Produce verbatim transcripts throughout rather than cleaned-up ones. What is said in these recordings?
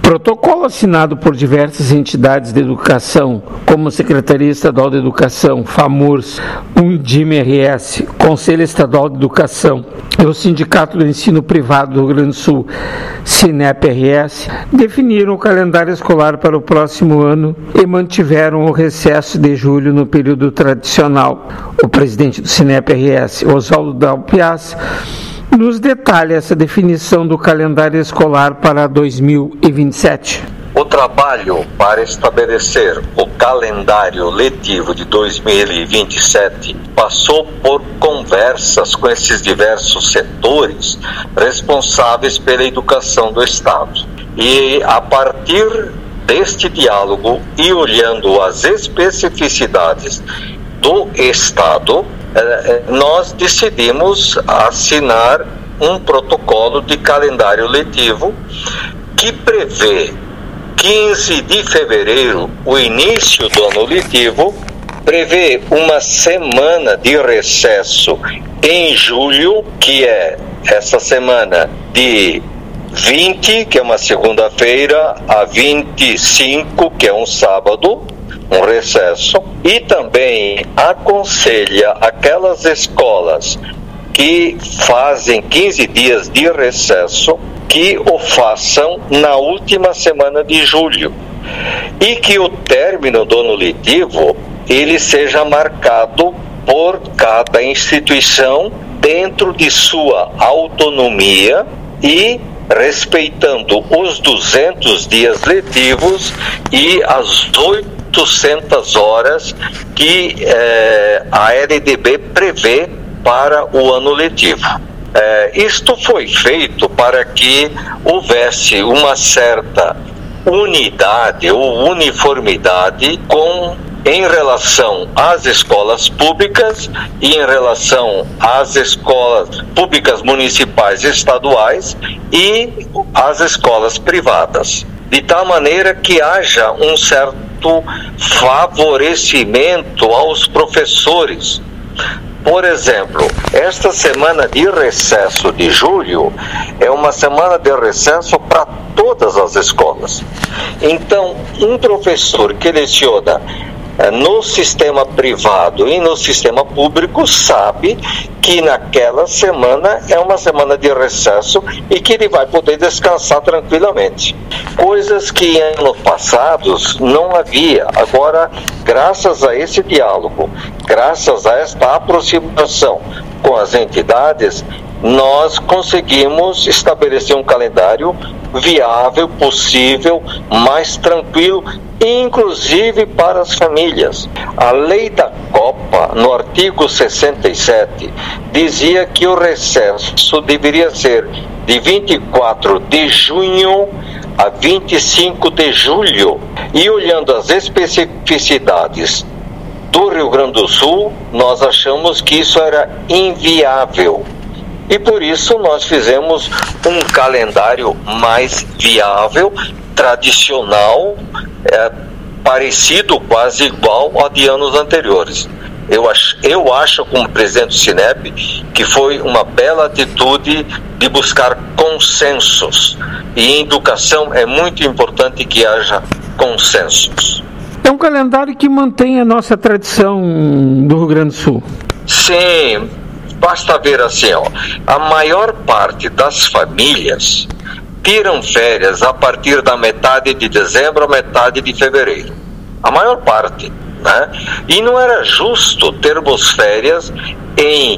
Protocolo assinado por diversas entidades de educação, como a Secretaria Estadual de Educação, FAMURS, UNDIM-R S, Conselho Estadual de Educação e o Sindicato do Ensino Privado do Rio Grande do Sul, SINEP-R S, definiram o calendário escolar para o próximo ano e mantiveram o recesso de julho no período tradicional. O presidente do SINEP-R S, Oswaldo Dalpiaz, nos detalha essa definição do calendário escolar para dois mil e vinte e sete. O trabalho para estabelecer o calendário letivo de dois mil e vinte e sete passou por conversas com esses diversos setores responsáveis pela educação do Estado. E a partir deste diálogo e olhando as especificidades do Estado, nós decidimos assinar um protocolo de calendário letivo que prevê quinze de fevereiro, o início do ano letivo, prevê uma semana de recesso em julho, que é essa semana de vinte, que é uma segunda-feira, a vinte e cinco, que é um sábado, um recesso, e também aconselha aquelas escolas que fazem quinze dias de recesso que o façam na última semana de julho e que o término do ano letivo ele seja marcado por cada instituição dentro de sua autonomia e respeitando os duzentos dias letivos e as oitocentas horas que eh, a L D B prevê para o ano letivo. Eh, isto foi feito para que houvesse uma certa unidade ou uniformidade com em relação às escolas públicas e em relação às escolas públicas municipais e estaduais e às escolas privadas, de tal maneira que haja um certo favorecimento aos professores. Por exemplo, esta semana de recesso de julho é uma semana de recesso para todas as escolas. Então, um professor que leciona no sistema privado e no sistema público sabe que naquela semana é uma semana de recesso e que ele vai poder descansar tranquilamente. Coisas que em anos passados não havia. Agora, graças a esse diálogo, graças a esta aproximação com as entidades, nós conseguimos estabelecer um calendário viável, possível, mais tranquilo, inclusive para as famílias. A lei da Copa, no artigo sessenta e sete, dizia que o recesso deveria ser de vinte e quatro de junho a vinte e cinco de julho. E olhando as especificidades do Rio Grande do Sul, nós achamos que isso era inviável. E por isso nós fizemos um calendário mais viável, tradicional, é, parecido, quase igual ao de anos anteriores. Eu acho, eu acho, como presidente do SINEP, que foi uma bela atitude de buscar consensos. E em educação é muito importante que haja consensos. É um calendário que mantém a nossa tradição do Rio Grande do Sul. Sim. Basta ver assim, ó, a maior parte das famílias tiram férias a partir da metade de dezembro a metade de fevereiro. A maior parte, né? E não era justo termos férias em,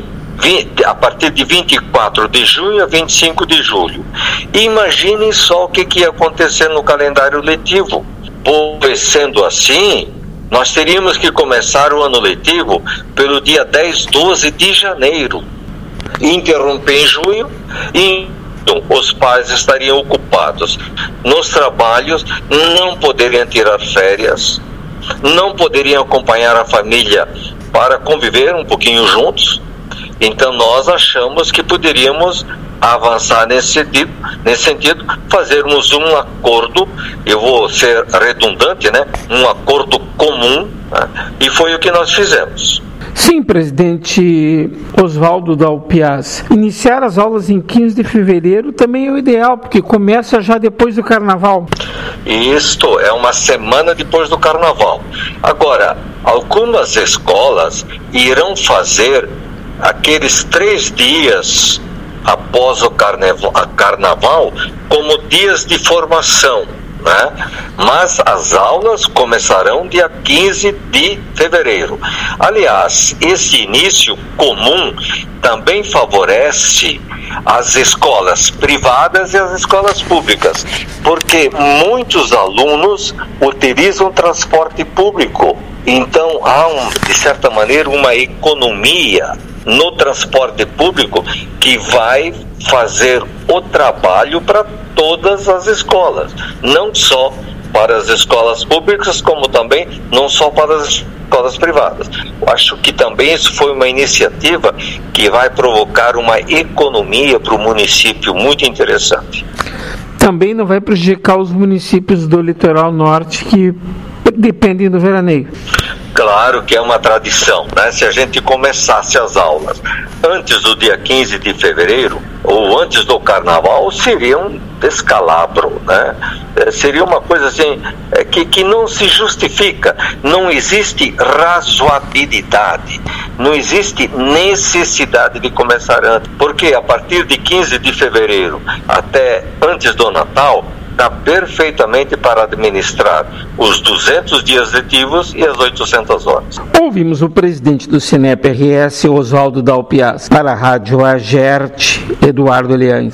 a partir de vinte e quatro de junho a vinte e cinco de julho. Imaginem só o que, que ia acontecer no calendário letivo. Pois sendo assim, nós teríamos que começar o ano letivo pelo dia dez, doze de janeiro, interromper em junho, e então os pais estariam ocupados nos trabalhos, não poderiam tirar férias, não poderiam acompanhar a família para conviver um pouquinho juntos. Então nós achamos que poderíamos avançar nesse sentido, nesse sentido, fazermos um acordo, eu vou ser redundante, né? Um acordo comum, né? E foi o que nós fizemos. Sim, presidente Oswaldo Dalpiaz. Iniciar as aulas em quinze de fevereiro também é o ideal, porque começa já depois do carnaval. e isto é uma semana depois do Carnaval. Agora, algumas escolas irão fazer aqueles três dias após o carnaval, carnaval como dias de formação, né? Mas as aulas começarão dia quinze de fevereiro. Aliás, esse início comum também favorece as escolas privadas e as escolas públicas, porque muitos alunos utilizam transporte público. Então há, um, de certa maneira, uma economia no transporte público que vai fazer o trabalho para todas as escolas, não só para as escolas públicas, como também não só para as escolas privadas. Eu acho que também isso foi uma iniciativa que vai provocar uma economia para o município muito interessante. Também não vai prejudicar os municípios do litoral norte que dependem do veraneio. Claro que é uma tradição, né? Se a gente começasse as aulas antes do dia quinze de fevereiro, ou antes do Carnaval, seria um descalabro, né? É, seria uma coisa assim, é, que, que não se justifica. Não existe razoabilidade, não existe necessidade de começar antes, porque a partir de quinze de fevereiro até antes do Natal, está perfeitamente para administrar os duzentos dias letivos e as oitocentas horas. Ouvimos o presidente do Sinep R S, Oswaldo Dalpiaz. Para a Rádio Agerte, Eduardo Leães.